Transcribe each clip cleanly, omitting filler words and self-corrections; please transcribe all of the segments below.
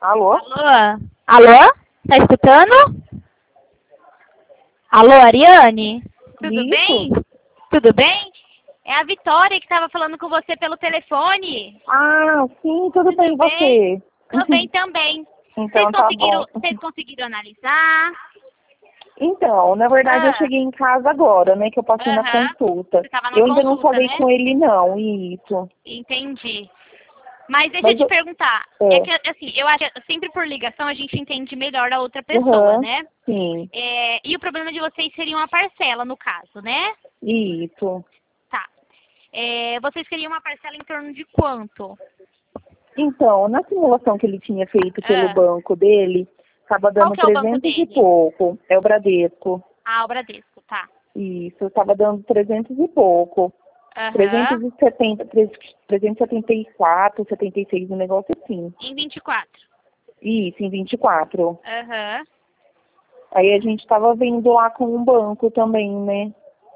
Alô? Alô? Alô? Tá escutando? Alô, Ariane? Tudo bem? Isso? Tudo bem? É a Vitória que estava falando com você pelo telefone. Ah, sim, tudo bem, e você? Tô bem também. Vocês Então tá conseguiram, bom. vocês conseguiram analisar? Então, na verdade eu Ah, cheguei em casa agora, né, que eu passei na aham. consulta. Você estava na Eu ainda não consulta, falei né? com ele não, isso. Entendi. Mas deixa eu Mas te eu... perguntar. É É, que, assim, eu acho que sempre por ligação a gente entende melhor a outra pessoa, aham, né? sim, E o problema de vocês seria uma parcela, no caso, né? isso. Tá. Vocês queriam uma parcela em torno de quanto? Então, na simulação que ele tinha feito pelo Ah, banco dele, estava qual dando que é o banco 300 e dele? pouco. É o Bradesco. Ah, o Bradesco, tá. Isso, estava dando 300 e pouco. Aham. 370, 374, 76, um negócio assim. Em 24. Isso, em 24. Aham. Aí a gente estava vendo lá com o banco também, né?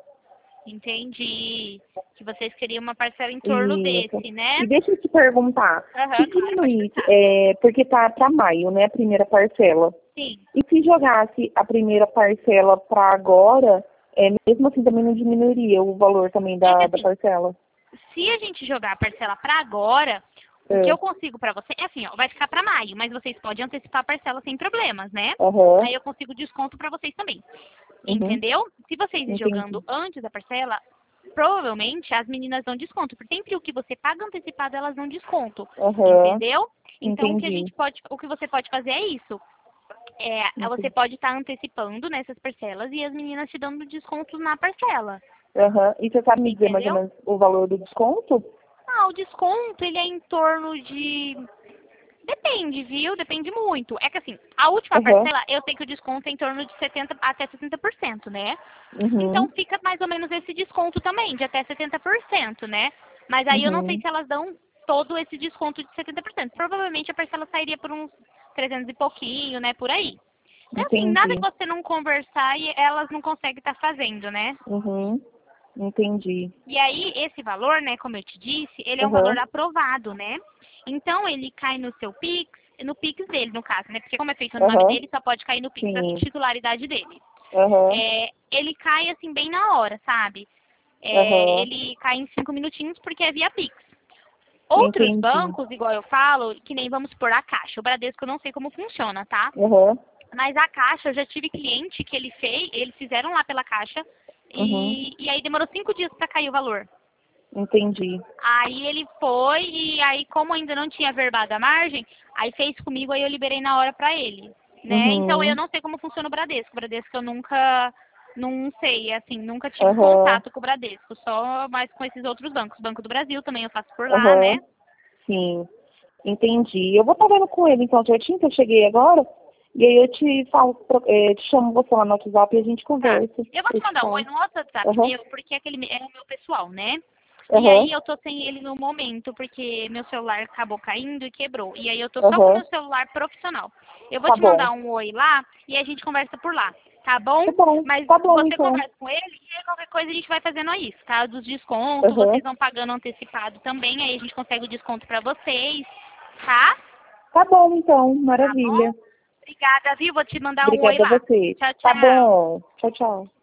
Entendi. Que vocês queriam uma parcela em torno Isso. desse, né? E deixa eu te perguntar, Aham, se claro, pode diminuísse, perguntar. porque tá para maio, né, a primeira parcela. Sim. E se jogasse a primeira parcela para agora, mesmo assim também não diminuiria o valor também É que da assim, parcela? se a gente jogar a parcela para agora, o que É. eu consigo para você é assim, ó, vai ficar para maio, mas vocês podem antecipar a parcela sem problemas, né? Aham. Aí eu consigo desconto para vocês também. Uhum. Entendeu? Se vocês ir Entendi. jogando antes da parcela, provavelmente as meninas dão desconto, porque sempre o que você paga antecipado, elas dão desconto. Aham. Entendeu? Então Entendi. o que você pode fazer é isso. Você Entendi. pode estar antecipando nessas parcelas e as meninas te dando desconto na parcela. Aham. E você sabe me dizer mais ou Entendeu? menos o valor do desconto? Ah, o desconto, ele é em torno de... Depende, viu? Depende muito. É que assim, a última Aham. parcela, eu sei que o desconto é em torno de 70 até 70%, né? Então Uhum. fica mais ou menos esse desconto também, de até 70%, né? Mas aí eu não sei Uhum. se elas dão todo esse desconto de 70%. Provavelmente a parcela sairia por uns 300 e pouquinho, né? Por aí. Então, assim, nada que Entendi. você não conversar e elas não conseguem estar fazendo, né? Uhum. Entendi. E aí, esse valor, né, como eu te disse, ele é um valor Aham. aprovado, né? Então, ele cai no seu Pix, no Pix dele, no caso, né? Porque como é feito no nome Aham. dele, só pode cair no Pix da Sim. titularidade dele. Aham. Ele cai, assim, bem na hora, sabe? Aham. Ele cai em 5 minutinhos porque é via Pix. Outros Entendi. bancos, igual eu falo, que nem vamos por a Caixa. O Bradesco eu não sei como funciona, tá? Aham. Mas a Caixa, eu já tive cliente que eles fizeram lá pela Caixa Uhum. e aí demorou 5 dias para cair o valor. Entendi. Aí ele foi e aí como ainda não tinha verbado a margem, aí fez comigo, aí eu liberei na hora pra ele, né? Então eu Uhum. não sei como funciona o Bradesco. O Bradesco eu nunca, não sei, assim, nunca tive Aham. contato com o Bradesco, só mais com esses outros bancos. Banco do Brasil também eu faço por lá, né? Aham. Sim. Entendi. Eu vou estar vendo com ele então certinho, que eu cheguei agora. E aí eu te falo, te chamo você lá no WhatsApp e a gente Tá. conversa. Eu vou Eu te te mandar um oi falo. no outro WhatsApp Aham. meu, porque é o meu pessoal, né? E Aham. aí eu tô sem ele no momento, porque meu celular acabou caindo e quebrou. E aí eu tô só com o Aham. meu celular profissional. Eu vou Tá te bom. mandar um oi lá e a gente conversa por lá, tá bom? Tá bom. Mas Tá bom você então. conversa com ele e aí qualquer coisa a gente vai fazendo isso, tá? Dos descontos, Aham. vocês vão pagando antecipado também, aí a gente consegue o desconto pra vocês, tá? Tá bom então. Tá bom? Maravilha. Obrigada, viu? Vou te mandar um oi Obrigada a lá. você. Tchau, Tá tchau. bom. Tchau, tchau.